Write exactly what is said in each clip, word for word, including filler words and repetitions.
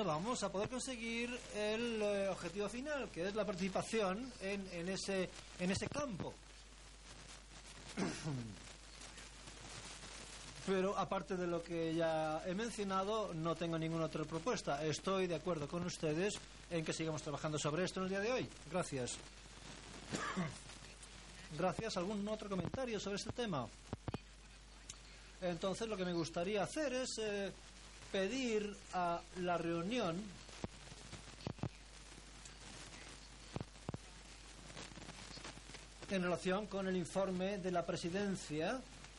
no vamos a poder conseguir el eh, objetivo final, que es la participación en, en, ese, en ese campo. Pero aparte de lo que ya he mencionado, no tengo ninguna otra propuesta. Estoy de acuerdo con ustedes en que sigamos trabajando sobre esto en el día de hoy. Gracias. Gracias. ¿Algún otro comentario sobre este tema? Entonces lo que me gustaría hacer es eh, pedir a la reunión en relación con el informe de la presidencia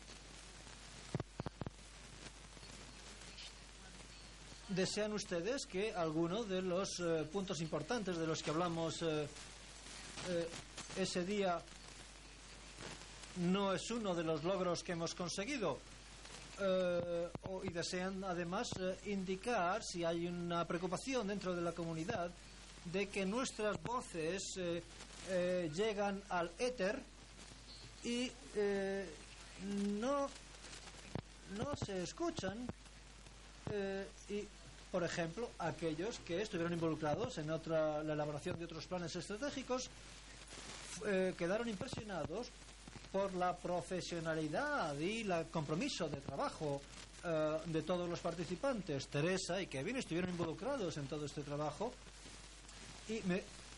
¿desean ustedes que alguno de los eh, puntos importantes de los que hablamos eh, eh, ese día no es uno de los logros que hemos conseguido? Eh, o, y desean además eh, indicar si hay una preocupación dentro de la comunidad de que nuestras voces eh, eh, llegan al éter y eh, no, no se escuchan. Eh, y, por ejemplo, aquellos que estuvieron involucrados en otra, la elaboración de otros planes estratégicos eh, quedaron impresionados por la profesionalidad y el compromiso de trabajo eh, de todos los participantes. Teresa y Kevin estuvieron involucrados en todo este trabajo y me,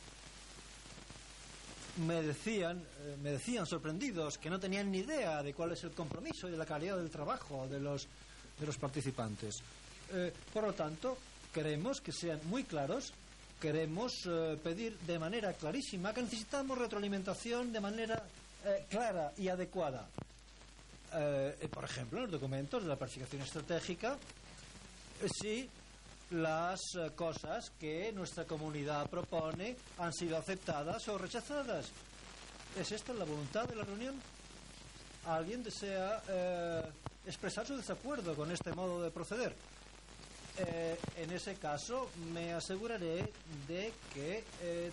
me decían eh, me decían sorprendidos que no tenían ni idea de cuál es el compromiso y de la calidad del trabajo de los de los participantes. Eh, por lo tanto, queremos que sean muy claros, queremos eh, pedir de manera clarísima que necesitamos retroalimentación de manera eh, clara y adecuada. Eh, por ejemplo, en los documentos de la planificación estratégica, eh, si las eh, cosas que nuestra comunidad propone han sido aceptadas o rechazadas. ¿Es esta la voluntad de la reunión? ¿Alguien desea eh, expresar su desacuerdo con este modo de proceder? Eh, en ese caso me aseguraré de que eh,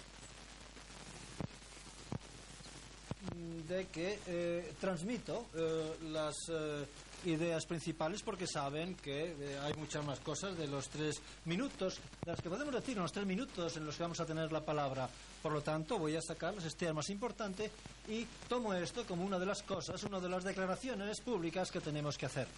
de que eh, transmito eh, las eh, ideas principales, porque saben que eh, hay muchas más cosas de los tres minutos de las que podemos decir, en los tres minutos en los que vamos a tener la palabra. Por lo tanto, voy a sacar las estrellas más importantes y tomo esto como una de las cosas, una de las declaraciones públicas que tenemos que hacer.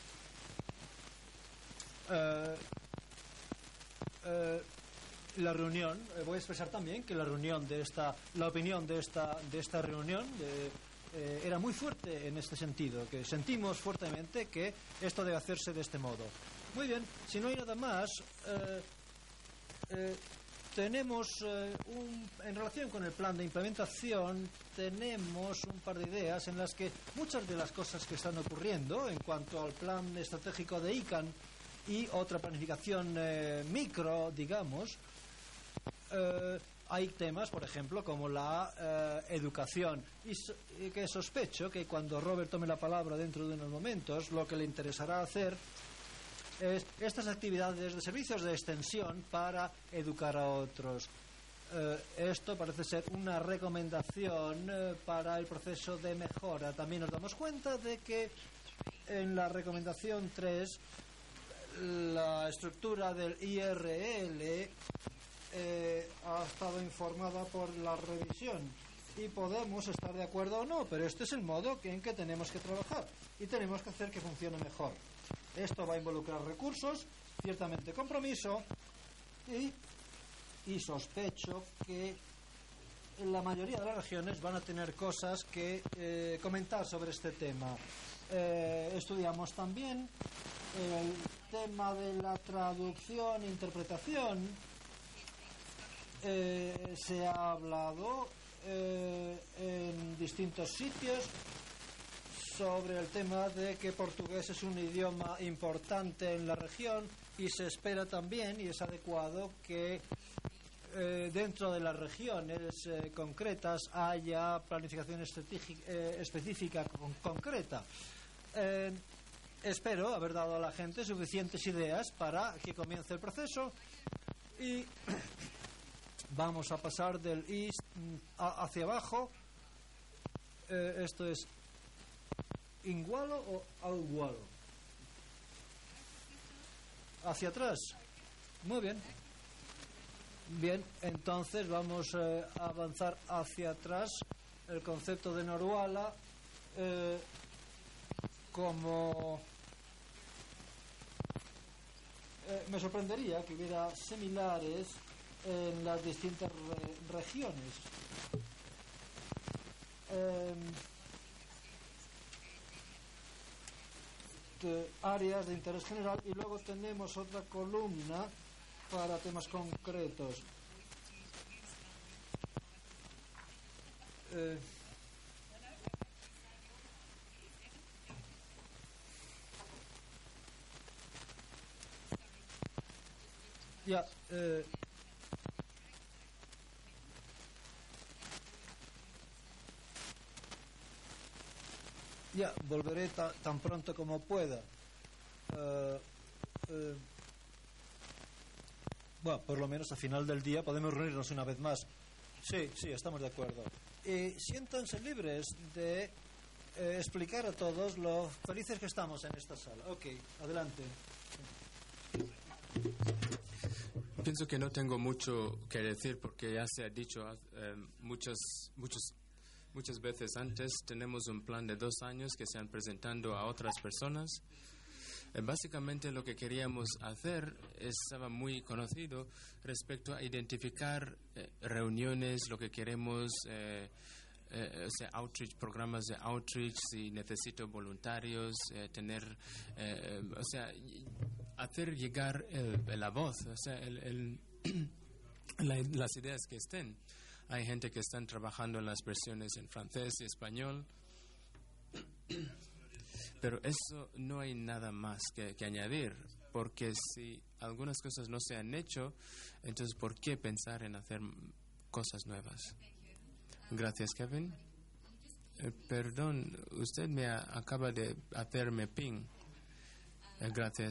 Eh, eh, la reunión, eh, voy a expresar también que la reunión de esta, la opinión de esta, de esta reunión de, eh, era muy fuerte en este sentido, que sentimos fuertemente que esto debe hacerse de este modo. Muy bien, si no hay nada más, eh, eh, tenemos eh, un, en relación con el plan de implementación, tenemos un par de ideas en las que muchas de las cosas que están ocurriendo en cuanto al plan estratégico de I C A N y otra planificación eh, micro, digamos, eh, hay temas, por ejemplo, como la eh, educación, y, so, y que sospecho que cuando Robert tome la palabra dentro de unos momentos, lo que le interesará hacer es estas actividades de servicios de extensión para educar a otros. Eh, esto parece ser una recomendación eh, para el proceso de mejora. También nos damos cuenta de que en la recomendación tres la estructura del I R L eh, ha estado informada por la revisión y podemos estar de acuerdo o no, pero este es el modo en que tenemos que trabajar y tenemos que hacer que funcione mejor. Esto va a involucrar recursos, ciertamente compromiso y, y sospecho que en la mayoría de las regiones van a tener cosas que eh, comentar sobre este tema. Eh, estudiamos también el tema de la traducción e interpretación. Eh, se ha hablado eh, en distintos sitios sobre el tema de que portugués es un idioma importante en la región y se espera también, y es adecuado, que eh, dentro de las regiones eh, concretas haya planificación eh, específica con, concreta. Eh, espero haber dado a la gente suficientes ideas para que comience el proceso y vamos a pasar del east a, hacia abajo. Eh, esto es ¿Ingualo o Algualo? Hacia atrás. Muy bien. Bien, entonces vamos eh, a avanzar hacia atrás. El concepto de Noruala eh, como... Eh, me sorprendería que hubiera similares en las distintas re regiones. Eh, de áreas de interés general, y luego tenemos otra columna para temas concretos. Eh, ya, eh, ya, volveré ta, tan pronto como pueda. Uh, uh, bueno, por lo menos a final del día podemos reunirnos una vez más. Sí, sí, estamos de acuerdo. Y siéntanse libres de eh, explicar a todos lo felices que estamos en esta sala. Ok, adelante. Pienso que no tengo mucho que decir porque ya se ha dicho eh, muchas, muchas, muchas veces antes. Tenemos un plan de dos años que se han presentado a otras personas. Eh, básicamente lo que queríamos hacer estaba muy conocido respecto a identificar eh, reuniones, lo que queremos, eh, eh, o sea, outreach, programas de outreach, si necesito voluntarios, eh, tener, eh, o sea, hacer llegar el, la voz, o sea, el, el la, las ideas que estén. Hay gente que están trabajando en las versiones en francés y español, pero eso no hay nada más que, que añadir, porque si algunas cosas no se han hecho, entonces ¿por qué pensar en hacer cosas nuevas? Gracias, Kevin. Eh, perdón, usted me a, acaba de hacerme ping. Eh, gracias.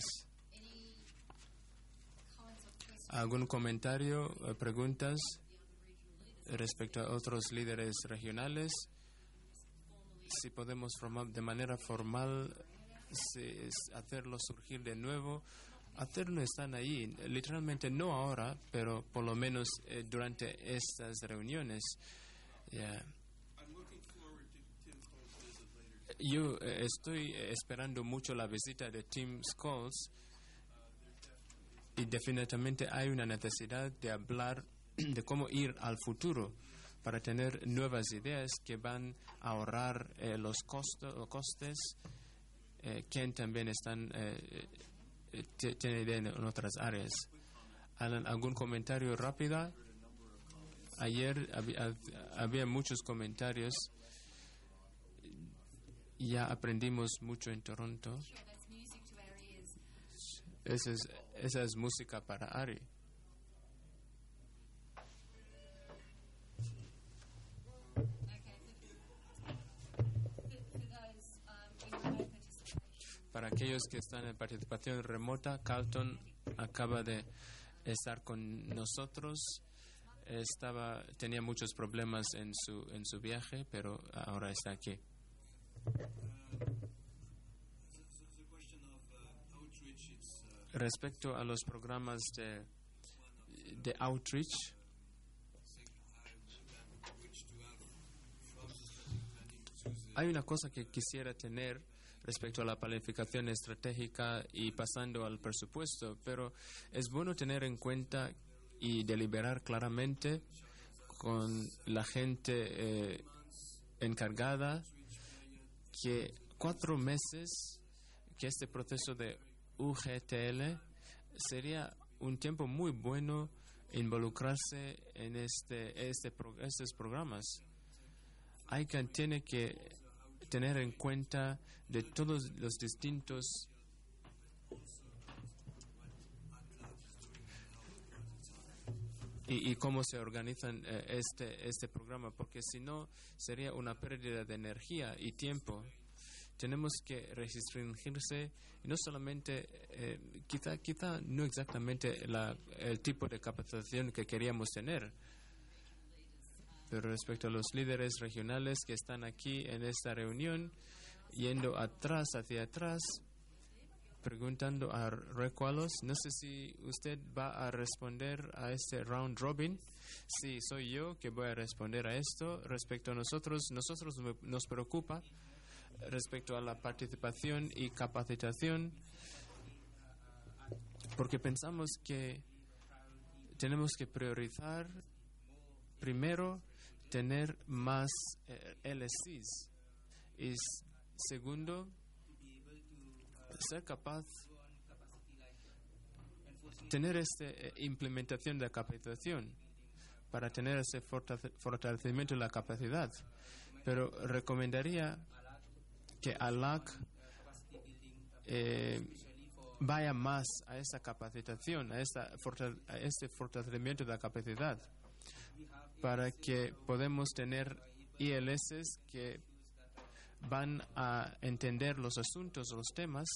¿Algún comentario o preguntas respecto a otros líderes regionales? Si podemos formar de manera formal, si hacerlo surgir de nuevo, hacerlo, están ahí, literalmente no ahora, pero por lo menos eh, durante estas reuniones. Yeah. Yo eh, estoy esperando mucho la visita de Tim Scholes. Y definitivamente hay una necesidad de hablar de cómo ir al futuro para tener nuevas ideas que van a ahorrar eh, los, costos, los costes. Eh, Ken también están, eh, eh, tiene idea en, en otras áreas. Alan, ¿algún comentario rápido? Ayer había, había muchos comentarios. Ya aprendimos mucho en Toronto. Esa es, esa es música para Ari. Para aquellos que están en participación remota, Carlton acaba de estar con nosotros. Estaba, tenía muchos problemas en su, en su viaje, pero ahora está aquí. Respecto a los programas de, de outreach, hay una cosa que quisiera tener respecto a la planificación estratégica y pasando al presupuesto, pero es bueno tener en cuenta y deliberar claramente con la gente eh, encargada que cuatro meses, que este proceso de U G T L sería un tiempo muy bueno involucrarse en este, este estos programas. I C A N tiene que tener en cuenta de todos los distintos y, y cómo se organizan eh, este, este programa, porque si no sería una pérdida de energía y tiempo. Tenemos que restringirse, y no solamente, eh, quizá, quizá no exactamente la, el tipo de capacitación que queríamos tener, pero respecto a los líderes regionales que están aquí en esta reunión, yendo atrás, hacia atrás, preguntando a Recualos. No sé si usted va a responder a este round robin. Sí, soy yo que voy a responder a esto. Respecto a nosotros, nosotros me- nos preocupa respecto a la participación y capacitación, porque pensamos que tenemos que priorizar primero tener más eh, L S Cs y s- segundo ser capaz tener esta implementación de la capacitación para tener ese fortale- fortalecimiento de la capacidad. Pero recomendaría que A L A C eh, vaya más a esa capacitación, a, esta fortal- a este fortalecimiento de la capacidad, para que podamos tener I L S que van a entender los asuntos, los temas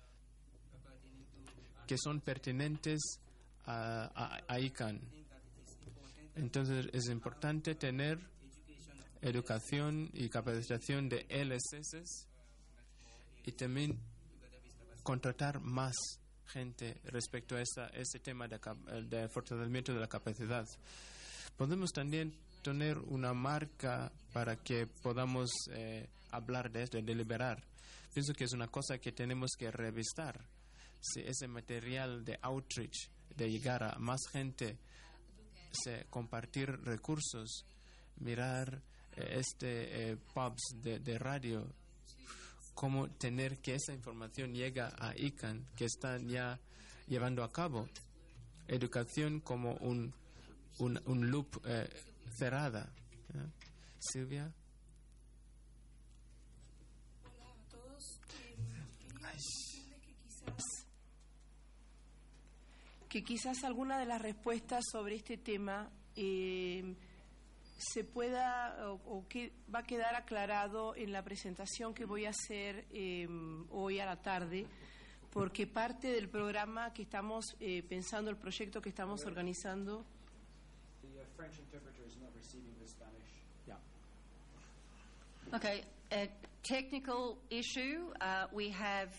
que son pertinentes a, a, a I C A N. Entonces es importante tener educación y capacitación de L S S y también contratar más gente respecto a esta, este tema de, cap- de fortalecimiento de la capacidad. Podemos también tener una marca para que podamos eh, hablar de esto, deliberar. Pienso que es una cosa que tenemos que revisar. Si ese material de outreach, de llegar a más gente, se, compartir recursos, mirar eh, este eh, pubs de, de radio, cómo tener que esa información llega a I C A N, que están ya llevando a cabo educación como un, un, un loop eh, cerrada. ¿Ya? Silvia. Hola a todos. Eh, quería decirles que quizás, que quizás alguna de las respuestas sobre este tema eh, se pueda o, o que va a quedar aclarado en la presentación que voy a hacer eh, hoy a la tarde, porque parte del programa que estamos eh, pensando, el proyecto que estamos organizando. The uh, French interpreter is not receiving the Spanish. Yeah. Okay, a technical issue. Uh, we have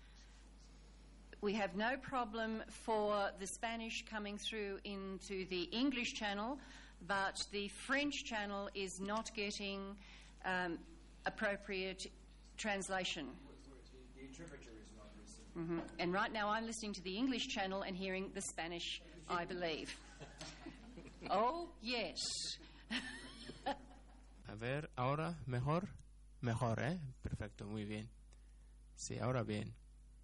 we have no problem for the Spanish coming through into the English channel, but the French channel is not getting um, appropriate translation. The interpreter is not receiving. hmm And right now, I'm listening to the English channel and hearing the Spanish, I believe. Oh yes. A ver, ahora mejor. Mejor, ¿eh? Perfecto, muy bien. Sí, ahora bien.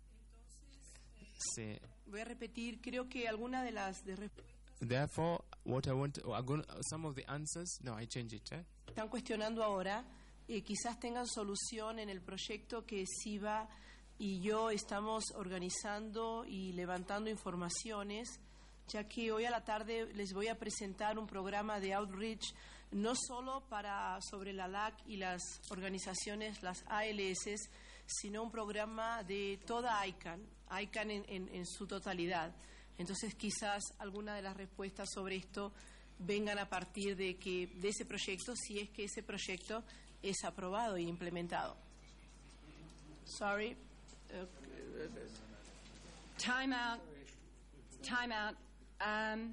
Sí. Voy a repetir, creo que alguna de las de respuestas Therefore, what I want, oh, I'm gonna, some of the answers, no, I change it, eh? que están cuestionando ahora eh, quizás tengan solución en el proyecto que SIVA y yo estamos organizando y levantando informaciones, ya que hoy a la tarde les voy a presentar un programa de outreach no solo para sobre la L A C y las organizaciones, las A L S, sino un programa de toda I C A N, I C A N en, en, en su totalidad. Entonces quizás alguna de las respuestas sobre esto vengan a partir de que de ese proyecto, si es que ese proyecto es aprobado e implementado. Sorry. Uh, Time out. Time out. Um,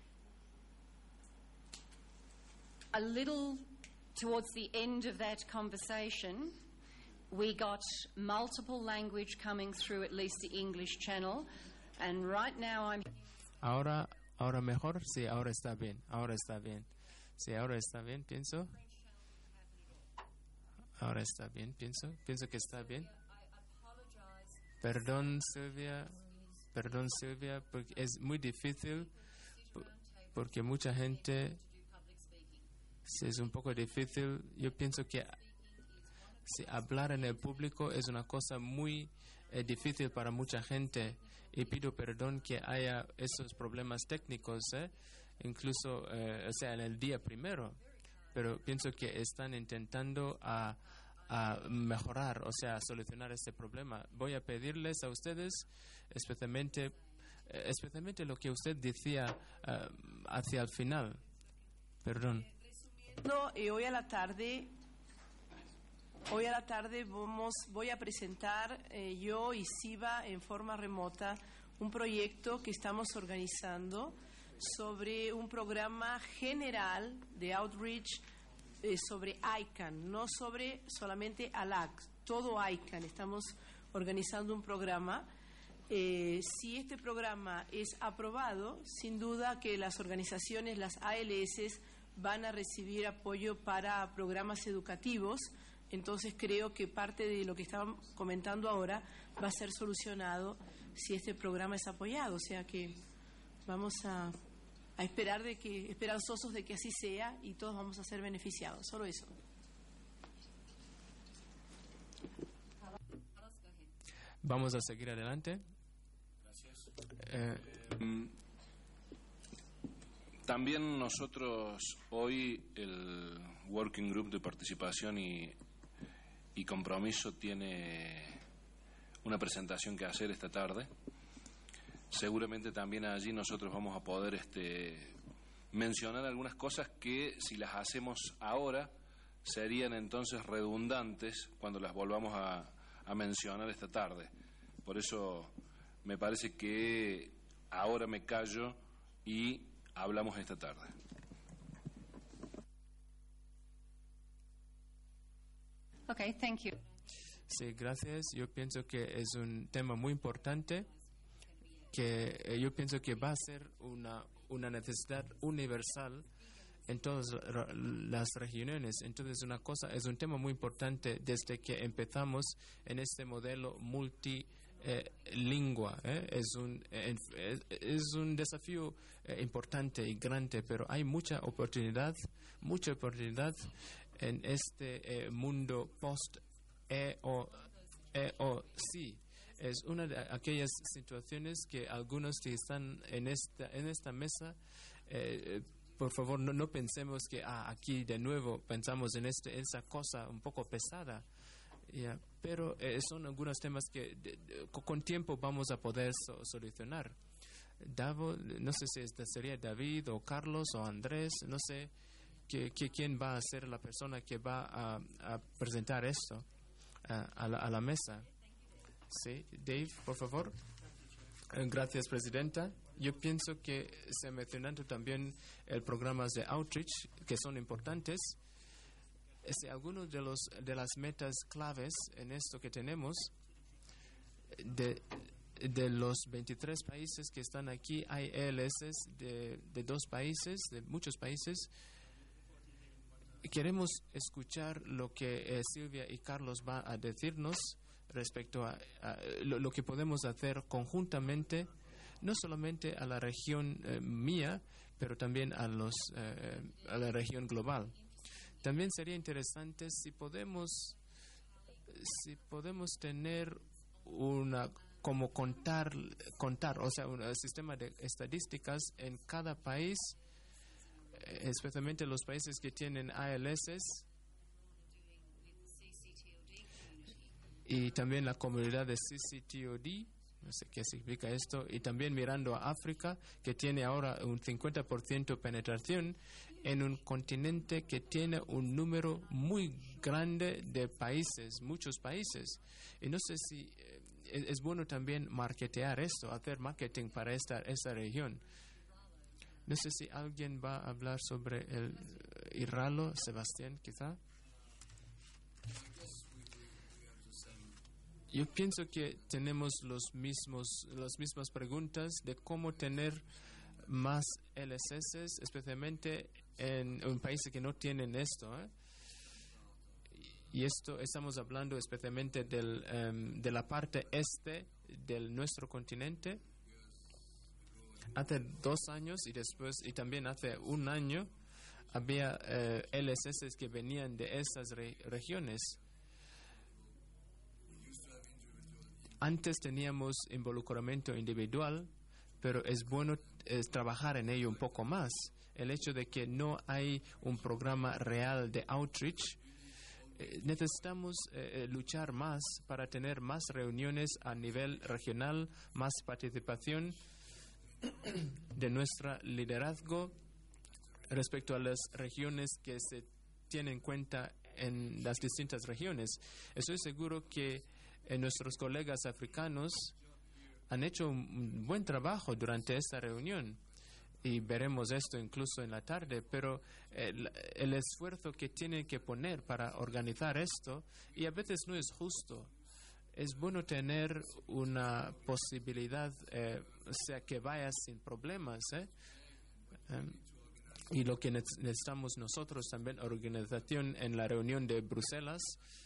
a little towards the end of that conversation, we got multiple language coming through at least the English channel, and right now I'm... Ahora, ahora mejor, sí, ahora está bien, ahora está bien. Sí, ahora está bien, pienso. Ahora está bien, pienso, pienso que está bien. Perdón, Silvia, perdón, Silvia, porque es muy difícil, po- porque mucha gente, sí, es un poco difícil. Yo pienso que sí, hablar en el público es una cosa muy eh, difícil para mucha gente, y pido perdón que haya esos problemas técnicos, eh, incluso, eh, o sea, en el día primero, pero pienso que están intentando a, a mejorar, o sea, a solucionar este problema. Voy a pedirles a ustedes, especialmente, eh, especialmente lo que usted decía eh, hacia el final. Perdón. no, eh, hoy a la tarde hoy a la tarde vamos, voy a presentar eh, yo y SIVA en forma remota un proyecto que estamos organizando sobre un programa general de outreach eh, sobre I C A N, no sobre solamente A L A C, todo I C A N. Estamos organizando un programa. Eh, si este programa es aprobado, sin duda que las organizaciones, las A L S, van a recibir apoyo para programas educativos. Entonces creo que parte de lo que estaban comentando ahora va a ser solucionado si este programa es apoyado. O sea que vamos a, a esperar de que, esperanzosos de que así sea y todos vamos a ser beneficiados. Solo eso. Vamos a seguir adelante. Gracias. Eh, Eh, también nosotros hoy el Working Group de Participación y, y Compromiso tiene una presentación que hacer esta tarde. Seguramente también allí nosotros vamos a poder este, mencionar algunas cosas que si las hacemos ahora serían entonces redundantes cuando las volvamos a, a mencionar esta tarde. Por eso me parece que ahora me callo y hablamos esta tarde. Okay, thank you. sí, gracias. Yo pienso que es un tema muy importante, que eh, yo pienso que va a ser una, una necesidad universal en todas ra- las regiones. Entonces, una cosa, es un tema muy importante desde que empezamos en este modelo multi Eh, lingua, eh, es un eh, es, es un desafío eh, importante y grande, pero hay mucha oportunidad, mucha oportunidad en este eh, mundo post E O C. Es una de aquellas situaciones que algunos que están en esta en esta mesa, eh, por favor, no, no pensemos que ah, aquí de nuevo pensamos en este esa cosa un poco pesada. Yeah, pero eh, son algunos temas que de, de, con tiempo vamos a poder so, solucionar. Davo, no sé si este sería David o Carlos o Andrés, no sé que, que quién va a ser la persona que va a, a presentar esto uh, a, la, a la mesa. Sí, Dave, por favor. Eh, Gracias, Presidenta. Yo pienso que se mencionando también el programas de outreach que son importantes. Si algunos de los de las metas claves en esto que tenemos de, de los veintitrés países que están aquí, hay E L S de, de dos países, de muchos países. Queremos escuchar lo que eh, Silvia y Carlos va a decirnos respecto a, a lo, lo que podemos hacer conjuntamente, no solamente a la región eh, mía, pero también a los eh, a la región global. También sería interesante si podemos si podemos tener una como contar contar, o sea, un sistema de estadísticas en cada país, especialmente los países que tienen A L S y también la comunidad de C C T O D, no sé qué significa esto, y también mirando a África, que tiene ahora un cincuenta por ciento penetración en un continente que tiene un número muy grande de países, muchos países. Y no sé si eh, es bueno también marketear esto, hacer marketing para esta, esta región. No sé si alguien va a hablar sobre el uh, IRALO, Sebastián, quizá. Yo pienso que tenemos los mismos, las mismas preguntas de cómo tener más L S S, especialmente en, en países que no tienen esto. ¿eh? Y esto estamos hablando especialmente del, um, de la parte este de nuestro continente. Hace dos años y después, y también hace un año, había uh, L S S que venían de esas re- regiones. Antes teníamos involucramiento individual, pero es bueno es trabajar en ello un poco más. El hecho de que no hay un programa real de outreach, eh, necesitamos eh, luchar más para tener más reuniones a nivel regional, más participación de nuestro liderazgo respecto a las regiones que se tienen en cuenta en las distintas regiones. Estoy seguro que eh, nuestros colegas africanos han hecho un buen trabajo durante esta reunión y veremos esto incluso en la tarde, pero el, el esfuerzo que tienen que poner para organizar esto, y a veces no es justo. Es bueno tener una posibilidad, eh, o sea, que vaya sin problemas, ¿eh? Um, y lo que necesitamos nosotros también, organización en la reunión de Bruselas.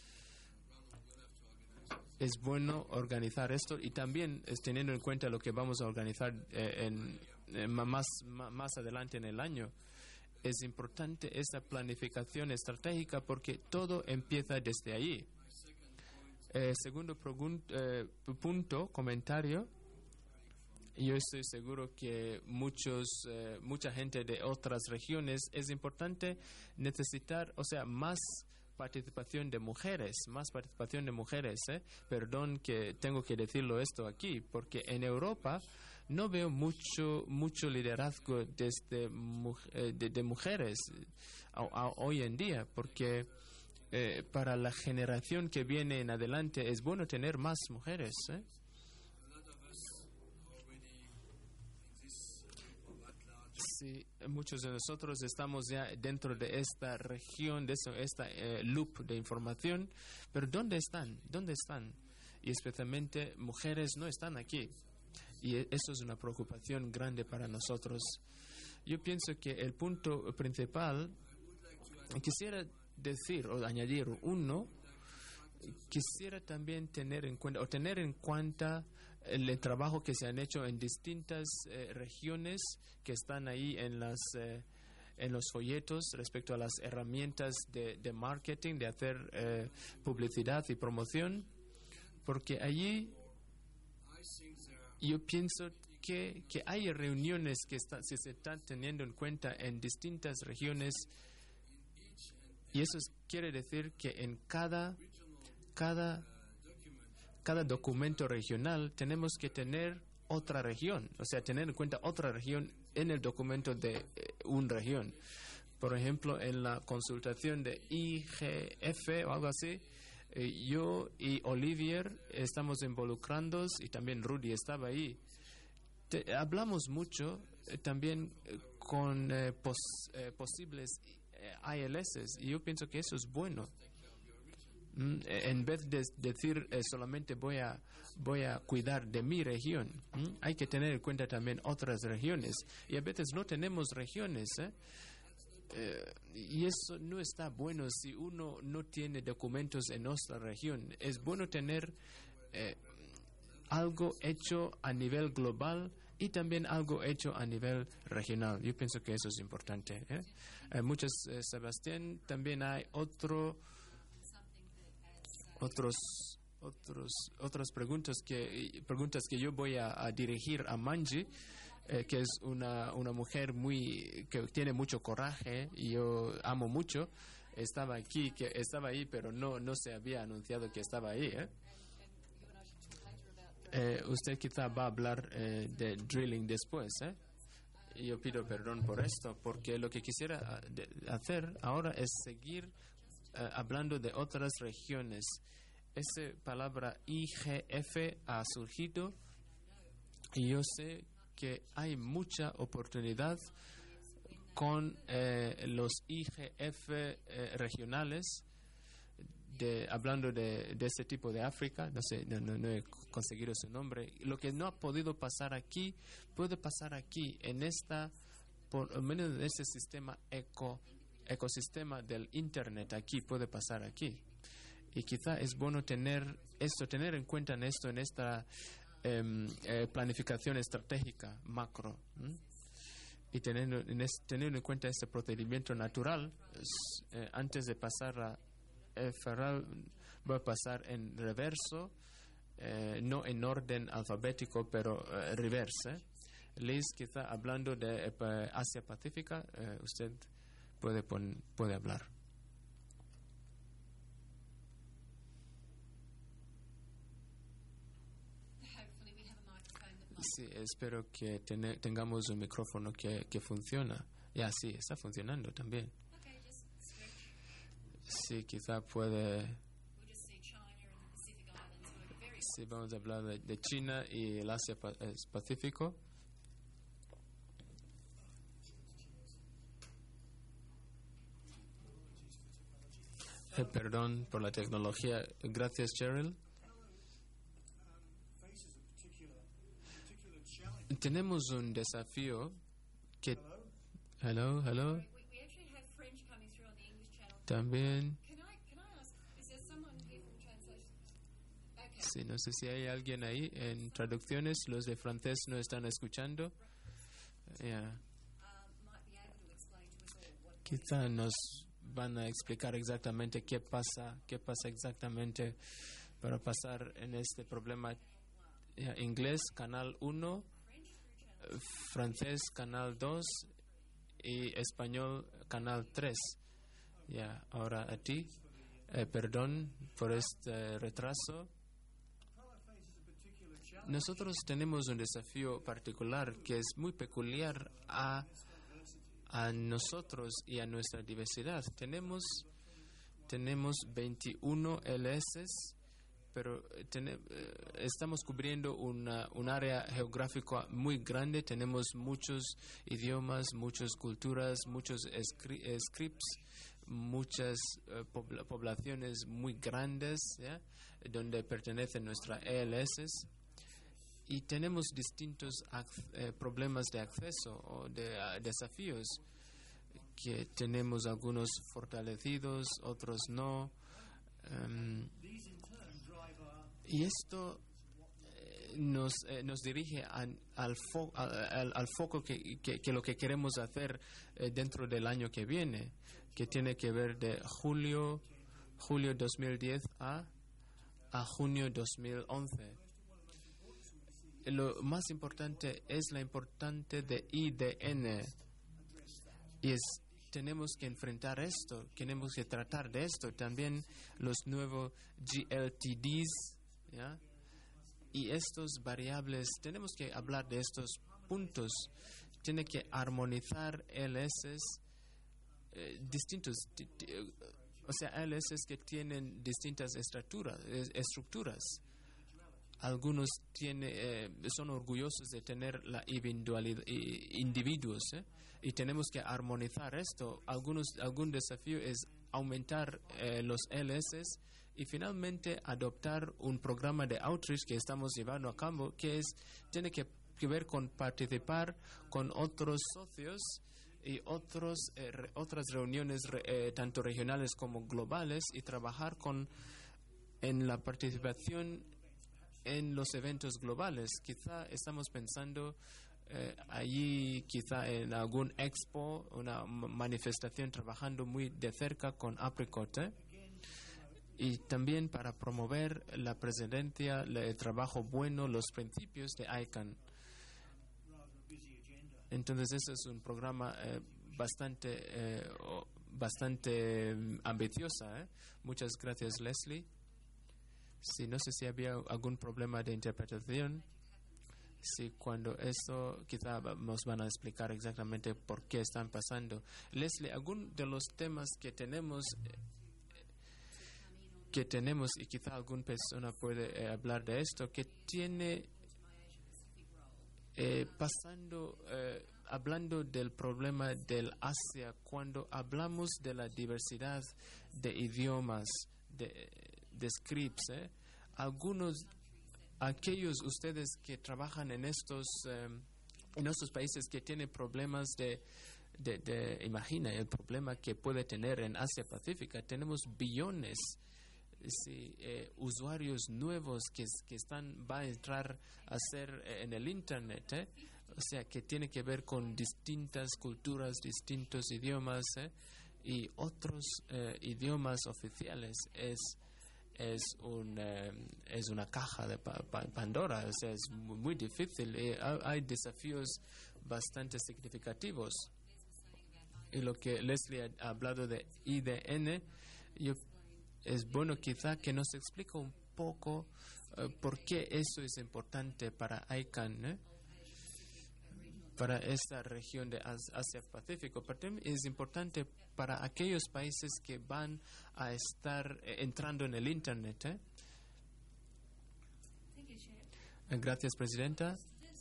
Es bueno organizar esto y también es teniendo en cuenta lo que vamos a organizar eh, en, en más, más adelante en el año. Es importante esta planificación estratégica porque todo empieza desde allí. Eh, segundo pregun- eh, punto, comentario. Yo estoy seguro que muchos, eh, mucha gente de otras regiones es importante necesitar, o sea, más participación de mujeres, más participación de mujeres. ¿eh? Perdón que tengo que decirlo esto aquí, porque en Europa no veo mucho mucho liderazgo desde mu- eh, de, de mujeres a, a, hoy en día, porque eh, para la generación que viene en adelante es bueno tener más mujeres. ¿eh? Sí, muchos de nosotros estamos ya dentro de esta región, de eso, esta eh, loop de información, pero ¿dónde están? ¿Dónde están? Y especialmente mujeres no están aquí. Y eso es una preocupación grande para nosotros. Yo pienso que el punto principal, quisiera decir o añadir uno, quisiera también tener en cuenta, o tener en cuenta el trabajo que se han hecho en distintas eh, regiones que están ahí en las eh, en los folletos respecto a las herramientas de, de marketing, de hacer eh, publicidad y promoción, porque allí yo pienso que, que hay reuniones que está, se, se están teniendo en cuenta en distintas regiones, y eso es, quiere decir que en cada cada cada documento regional tenemos que tener otra región, o sea, tener en cuenta otra región en el documento de eh, una región. Por ejemplo, en la consultación de I G F o algo así, eh, yo y Olivier estamos involucrándonos, y también Rudy estaba ahí. Te, hablamos mucho eh, también eh, con eh, pos, eh, posibles eh, I L S, y yo pienso que eso es bueno. Mm, en vez de decir eh, solamente voy a voy a cuidar de mi región, mm, hay que tener en cuenta también otras regiones, y a veces no tenemos regiones, ¿eh? Eh, y eso no está bueno si uno no tiene documentos en nuestra región. Es bueno tener eh, algo hecho a nivel global y también algo hecho a nivel regional. Yo pienso que eso es importante, ¿eh? Eh, muchas, eh, Sebastián, también hay otro otros otros otras preguntas que preguntas que yo voy a, a dirigir a Manji, eh, que es una una mujer muy que tiene mucho coraje y yo amo mucho. Estaba aquí, que estaba ahí, pero no no se había anunciado que estaba ahí, ¿eh? Eh, usted quizá va a hablar eh, de drilling después, ¿eh? Y yo pido perdón por esto, porque lo que quisiera de, hacer ahora es seguir Uh, hablando de otras regiones. Esa palabra I G F ha surgido y yo sé que hay mucha oportunidad con eh, los I G F eh, regionales, de, hablando de, de este tipo de África. No sé, no, no, no he conseguido su nombre. Lo que no ha podido pasar aquí puede pasar aquí, en esta, por lo menos en este sistema eco ecosistema del Internet. Aquí puede pasar aquí, y quizá es bueno tener esto, tener en cuenta en esto, en esta eh, eh, planificación estratégica macro, ¿m? y teniendo en, es, teniendo en cuenta este procedimiento natural. Eh, antes de pasar a eh, Ferral, voy a pasar en reverso, eh, no en orden alfabético, pero eh, reverse. Liz, quizá hablando de eh, Asia Pacífica, eh, usted Puede, pon, puede hablar. Sí, espero que ten, tengamos un micrófono que, que funciona. Ya, sí, está funcionando también. Sí, quizá puede. Sí, vamos a hablar de, de China y el Asia Pacífico. Eh, perdón por la tecnología. Gracias, Cheryl. Tenemos un desafío que... Hello, hello. También... Sí, no sé si hay alguien ahí en traducciones. Los de francés no están escuchando. Yeah. Quizá nos van a explicar exactamente qué pasa, qué pasa exactamente para pasar en este problema. Yeah, inglés, canal uno, francés, canal dos y español, canal tres. Ya, yeah, ahora a ti. Eh, perdón por este retraso. Nosotros tenemos un desafío particular que es muy peculiar a, a nosotros y a nuestra diversidad. Tenemos, tenemos veintiuno L S, pero ten, estamos cubriendo una, un área geográfica muy grande. Tenemos muchos idiomas, muchas culturas, muchos scri- scripts, muchas uh, pobl- poblaciones muy grandes, ¿ya? Donde pertenece nuestra E L S. Y tenemos distintos eh, problemas de acceso o de uh, desafíos, que tenemos algunos fortalecidos, otros no. Um, y esto eh, nos, eh, nos dirige a, al, fo- a, al, al foco que, que, que lo que queremos hacer eh, dentro del año que viene, que tiene que ver de julio, julio dos mil diez a, a junio dos mil once. Lo más importante es la importante de I D N, y es, tenemos que enfrentar esto, tenemos que tratar de esto, también los nuevos G L T Ds, ¿ya? Y estos variables, tenemos que hablar de estos puntos, tiene que armonizar L S eh, distintos, t- t- o sea, L S que tienen distintas estructuras, estructuras. Algunos tiene, eh, son orgullosos de tener la individualidad, individuos, ¿eh? Y tenemos que armonizar esto. Algunos, algún desafío es aumentar eh, los L S y finalmente adoptar un programa de outreach que estamos llevando a cabo, que es tiene que, que ver con participar con otros socios y otros eh, re, otras reuniones eh, tanto regionales como globales, y trabajar con en la participación en los eventos globales. Quizá estamos pensando eh, allí, quizá en algún expo, una manifestación, trabajando muy de cerca con Apricot, ¿eh? Y también para promover la presidencia, el trabajo bueno, los principios de I C A N. Entonces, eso es un programa eh, bastante eh, bastante ambiciosa, ¿eh? Muchas gracias, Leslie. Sí, no sé si había algún problema de interpretación. Sí, cuando esto, quizá nos van a explicar exactamente por qué están pasando. Leslie, algún de los temas que tenemos, eh, que tenemos y quizá alguna persona puede eh, hablar de esto, que tiene eh, pasando, eh, hablando del problema del Asia, cuando hablamos de la diversidad de idiomas, de de scripts, ¿eh? Algunos, aquellos ustedes que trabajan en estos eh, en estos países que tienen problemas de, de, de imagina el problema que puede tener en Asia Pacífica. Tenemos billones sí, eh, usuarios nuevos que, que están va a entrar a ser eh, en el internet, ¿eh? O sea, que tiene que ver con distintas culturas, distintos idiomas, ¿eh? Y otros eh, idiomas oficiales. Es es un eh, es una caja de pa- pa- Pandora, o sea, es muy, muy difícil. Eh, hay desafíos bastante significativos. Y lo que Leslie ha hablado de I D N, yo, es bueno quizá que nos explique un poco uh, por qué eso es importante para I C A N, ¿eh? para esta región de Asia-Pacífico, pero también es importante para aquellos países que van a estar eh, entrando en el Internet. ¿eh? Gracias, Presidenta.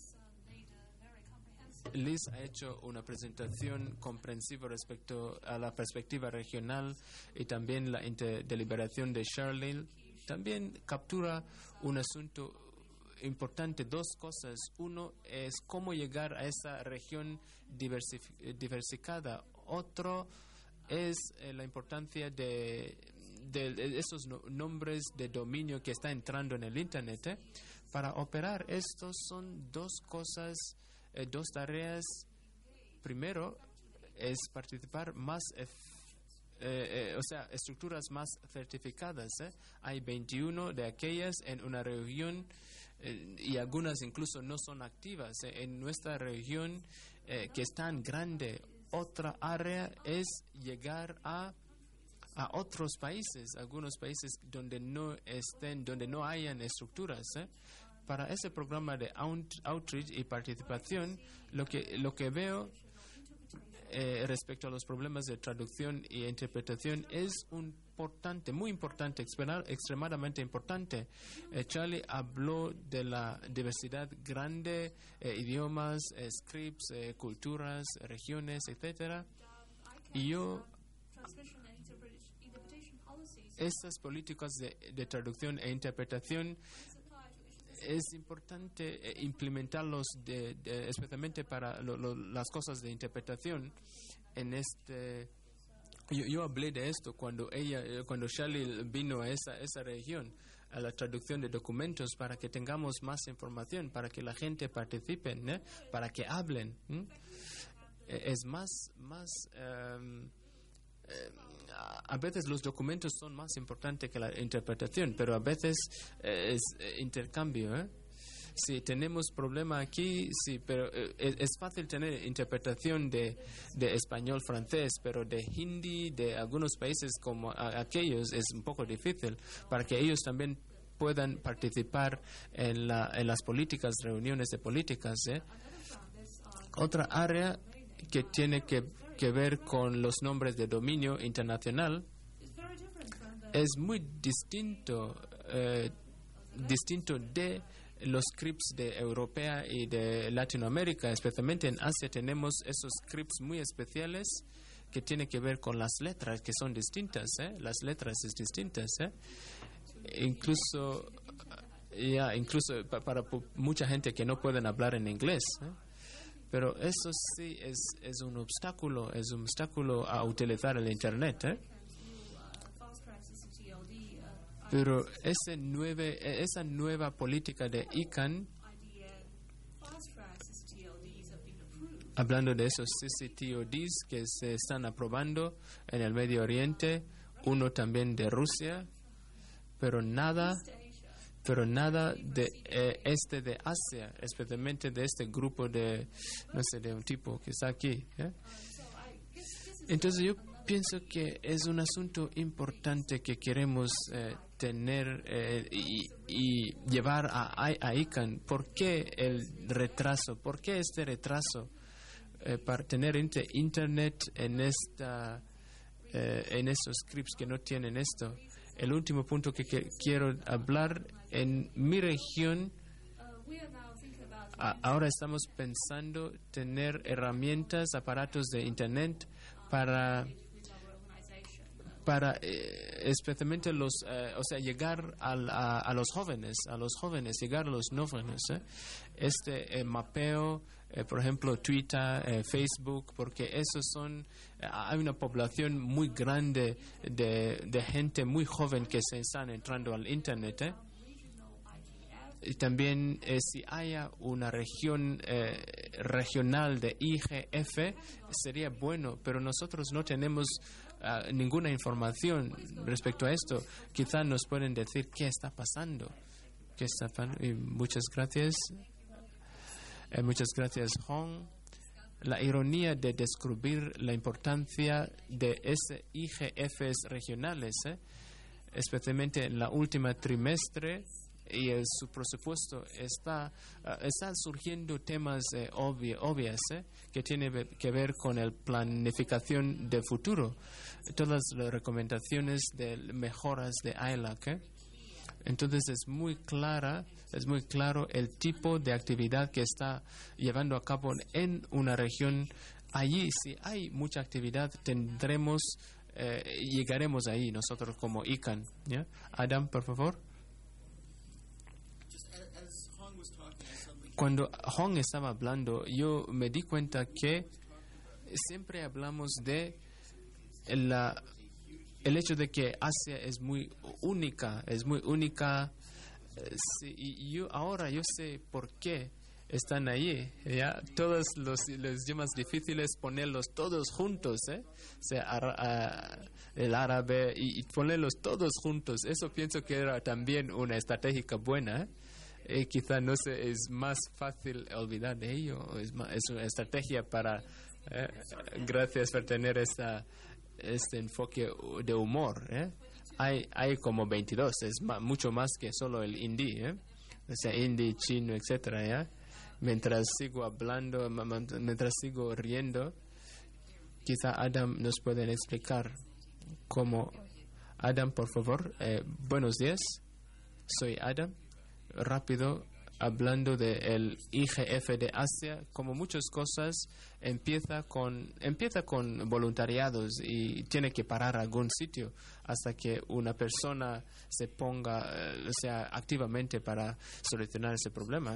Liz ha hecho una presentación comprensiva respecto a la perspectiva regional y también la deliberación de Charlene. También captura un asunto importante, dos cosas. Uno es cómo llegar a esa región diversificada. Otro es eh, la importancia de, de, de esos no, nombres de dominio que está entrando en el Internet. ¿eh? Para operar estos son dos cosas, eh, dos tareas. Primero es participar más, eh, eh, o sea, estructuras más certificadas. ¿eh? Hay veintiuna de aquellas en una región eh, y algunas incluso no son activas. ¿eh? En nuestra región, eh, que es tan grande, otra área es llegar a a otros países, algunos países donde no estén, donde no hayan estructuras. ¿eh? Para ese programa de out, outreach y participación, lo que lo que veo eh, respecto a los problemas de traducción y interpretación es un importante, muy importante, extremadamente importante. Eh, Charlie habló de la diversidad grande, eh, idiomas, eh, scripts, eh, culturas, regiones, etcétera. Y yo estas políticas de, de traducción e interpretación es importante eh, implementarlos de, de, especialmente para lo, lo, las cosas de interpretación en este yo, yo hablé de esto cuando ella eh, cuando Charlie vino a esa, esa región, a la traducción de documentos, para que tengamos más información, para que la gente participe, ¿eh? para que hablen. ¿eh? Es más más um, eh, a veces los documentos son más importantes que la interpretación, pero a veces eh, es eh, intercambio. ¿eh? Si tenemos problema aquí, sí, pero eh, es fácil tener interpretación de, de español, francés, pero de hindi, de algunos países como a, aquellos, es un poco difícil para que ellos también puedan participar en, la, en las políticas, reuniones de políticas. ¿eh? Otra área que tiene que que ver con los nombres de dominio internacional es muy distinto eh, distinto de los scripts de Europea y de Latinoamérica. Especialmente en Asia tenemos esos scripts muy especiales que tienen que ver con las letras, que son distintas. ¿eh? Las letras es distintas. ¿eh? Incluso ya incluso pa para mucha gente que no pueden hablar en inglés. ¿eh? Pero eso sí es, es un obstáculo, es un obstáculo a utilizar el Internet. ¿eh? Pero ese nueve, esa nueva política de I C A N, hablando de esos C C T O Ds que se están aprobando en el Medio Oriente, uno también de Rusia, pero nada... pero nada de eh, este de Asia, especialmente de este grupo de, no sé, de un tipo que está aquí. ¿eh? Entonces yo pienso que es un asunto importante que queremos eh, tener eh, y, y llevar a, a I C A N. ¿Por qué el retraso? ¿Por qué este retraso eh, para tener inter internet en esta eh, en estos scripts que no tienen esto? El último punto que, que quiero hablar, en mi región, a, ahora estamos pensando tener herramientas, aparatos de Internet para, para eh, especialmente los, eh, o sea, llegar al, a, a los jóvenes, a los jóvenes, llegar a los no jóvenes. ¿eh? Este eh, mapeo, eh, por ejemplo, Twitter, eh, Facebook, porque esos son, eh, hay una población muy grande de, de gente muy joven que se están entrando al Internet. ¿eh? Y también eh, si haya una región eh, regional de I G F sería bueno, pero nosotros no tenemos uh, ninguna información respecto a esto. Quizás nos pueden decir qué está pasando. ¿Qué está pasando? Y muchas gracias. Eh, muchas gracias, Hong. La ironía de descubrir la importancia de ese I G Fs regionales, ¿eh? especialmente en la última trimestre, y el, su presupuesto está, uh, están surgiendo temas eh, obvi obvios eh, que tienen que ver con la planificación de futuro. Todas las recomendaciones de mejoras de I L A C. Eh. Entonces es muy clara, es muy claro el tipo de actividad que está llevando a cabo en una región. Allí, si hay mucha actividad, tendremos, eh, llegaremos ahí nosotros como I C A N. ¿Ya? Adam, por favor. Cuando Hong estaba hablando, yo me di cuenta que siempre hablamos de la, el hecho de que Asia es muy única, es muy única. Sí, y yo ahora yo sé por qué están ahí. Ya todos los, los idiomas difíciles, ponerlos todos juntos, ¿eh? O sea, a, a, el árabe y, y ponerlos todos juntos. Eso pienso que era también una estrategia buena. ¿eh? Eh, quizá no sé, es más fácil olvidar de ello. Es, más, es una estrategia para. Eh, gracias por tener esta, este enfoque de humor. ¿eh? Hay, hay como veintidós, es ma, mucho más que solo el hindi. ¿eh? O sea, hindi, chino, etcétera. ¿ya? Mientras sigo hablando, mientras sigo riendo, quizá Adam nos puede explicar cómo. Adam, por favor. Eh, buenos días. Soy Adam. Rápido, hablando del I G F de Asia, como muchas cosas, empieza con empieza con voluntariados y tiene que parar a algún sitio hasta que una persona se ponga, o sea, activamente para solucionar ese problema.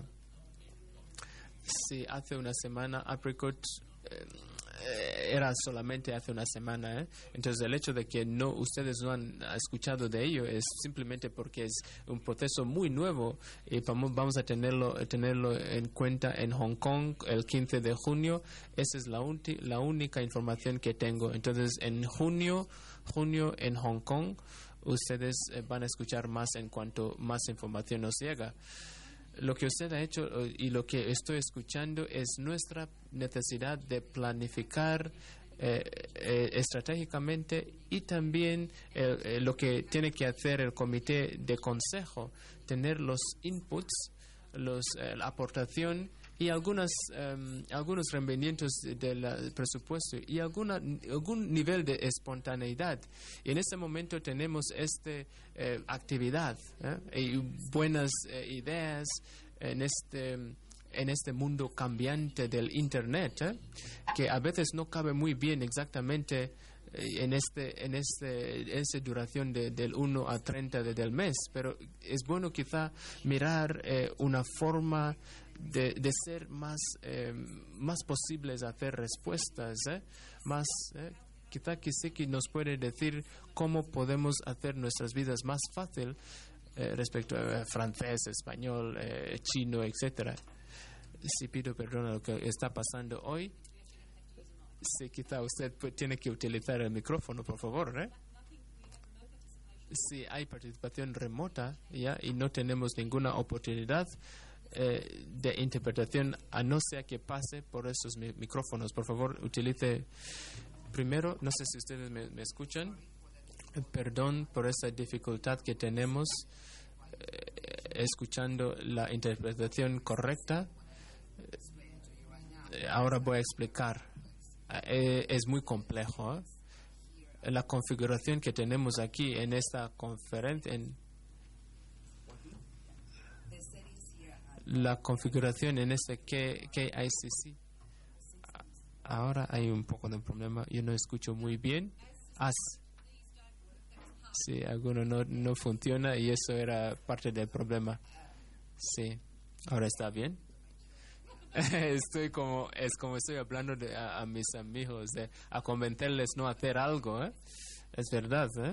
Si hace una semana Apricot eh, era solamente hace una semana, ¿eh? Entonces el hecho de que no ustedes no han escuchado de ello es simplemente porque es un proceso muy nuevo y vamos a tenerlo tenerlo en cuenta en Hong Kong el quince de junio. Esa es la, la única información que tengo. Entonces en junio junio en Hong Kong ustedes van a escuchar más en cuanto más información nos llega. Lo que usted ha hecho y lo que estoy escuchando es nuestra necesidad de planificar eh, eh, estratégicamente y también eh, eh, lo que tiene que hacer el comité de consejo, tener los inputs, los, eh, la aportación y algunas, um, algunos rendimientos del presupuesto y alguna, algún nivel de espontaneidad. Y en este momento tenemos esta eh, actividad ¿eh? y buenas eh, ideas en este, en este mundo cambiante del Internet, ¿eh? que a veces no cabe muy bien exactamente en este en este en esta duración de, del uno a treinta de, del mes, pero es bueno quizá mirar eh, una forma De, de ser más eh, más posibles a hacer respuestas, ¿eh? más eh, quizá que sí que nos puede decir cómo podemos hacer nuestras vidas más fácil eh, respecto a eh, francés, español, eh, chino, etcétera. Si pido perdón a lo que está pasando hoy, sí, quizá usted tiene que utilizar el micrófono, por favor, ¿eh? Si hay participación remota ya y no tenemos ninguna oportunidad Eh, de interpretación, a no ser que pase por esos mi micrófonos. Por favor, utilice primero, no sé si ustedes me, me escuchan, perdón por esa dificultad que tenemos eh, escuchando la interpretación correcta. Eh, ahora voy a explicar. Eh, es muy complejo. ¿eh? La configuración que tenemos aquí en esta conferencia, en la configuración en este K I C C. Ahora hay un poco de un problema. Yo no escucho muy bien. As. Sí, alguno no, no funciona y eso era parte del problema. Sí. Ahora está bien. Estoy como es como estoy hablando de, a, a mis amigos de a convencerles no hacer algo. ¿eh? Es verdad. ¿eh?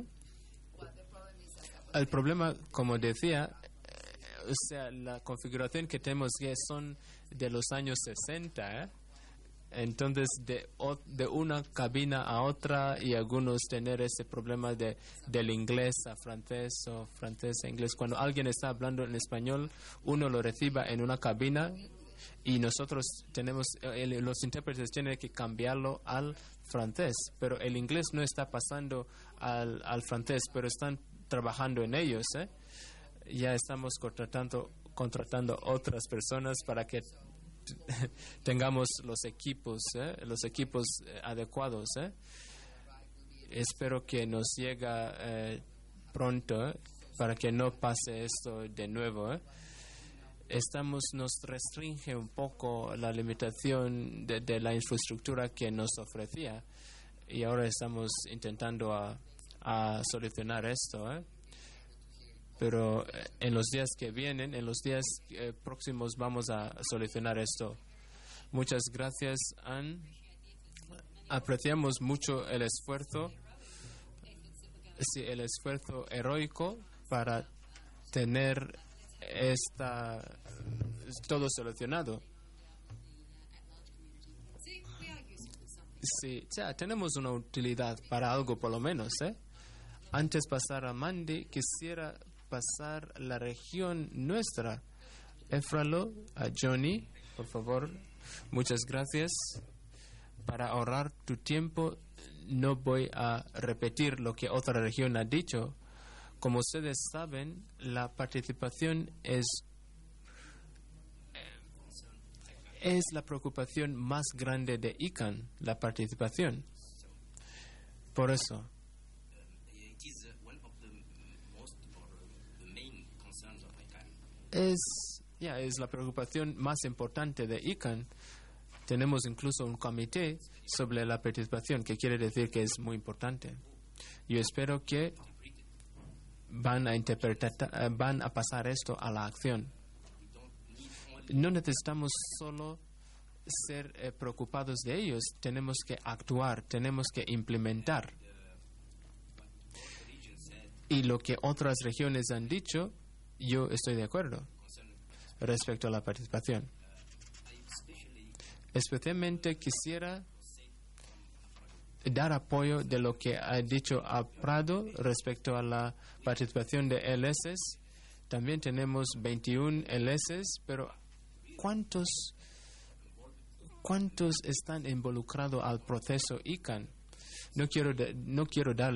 El problema, como decía, o sea, la configuración que tenemos que son de los años sesenta, ¿eh? Entonces de, de una cabina a otra y algunos tener ese problema de del inglés a francés o francés a inglés. Cuando alguien está hablando en español, uno lo reciba en una cabina y nosotros tenemos, el, los intérpretes tienen que cambiarlo al francés, pero el inglés no está pasando al, al francés, pero están trabajando en ellos, ¿eh? ya estamos contratando, contratando otras personas para que tengamos los equipos, ¿eh? los equipos eh, adecuados. ¿eh? Espero que nos llegue eh, pronto ¿eh? para que no pase esto de nuevo. ¿eh? Estamos, nos restringe un poco la limitación de, de la infraestructura que nos ofrecía y ahora estamos intentando a, a solucionar esto. ¿eh? Pero en los días que vienen, en los días eh, próximos vamos a solucionar esto. Muchas gracias, Anne. Apreciamos mucho el esfuerzo, sí, el esfuerzo heroico para tener esta todo solucionado. Sí, ya tenemos una utilidad para algo por lo menos, ¿eh? Antes de pasar a Mandy, quisiera pasar la región nuestra. Éfralo, a Johnny, por favor. Muchas gracias. Para ahorrar tu tiempo, no voy a repetir lo que otra región ha dicho. Como ustedes saben, la participación es, es la preocupación más grande de I C A N, la participación. Por eso, es, ya, es la preocupación más importante de I C A N. Tenemos incluso un comité sobre la participación, que quiere decir que es muy importante. Yo espero que van a interpretar, van a pasar esto a la acción. No necesitamos solo ser eh, preocupados de ellos, tenemos que actuar, tenemos que implementar. Y lo que otras regiones han dicho, yo estoy de acuerdo respecto a la participación. Especialmente quisiera dar apoyo de lo que ha dicho a Prado respecto a la participación de L S s. También tenemos veintiún L S s, pero ¿cuántos, cuántos están involucrados al proceso I C A N? No quiero, de, no quiero darle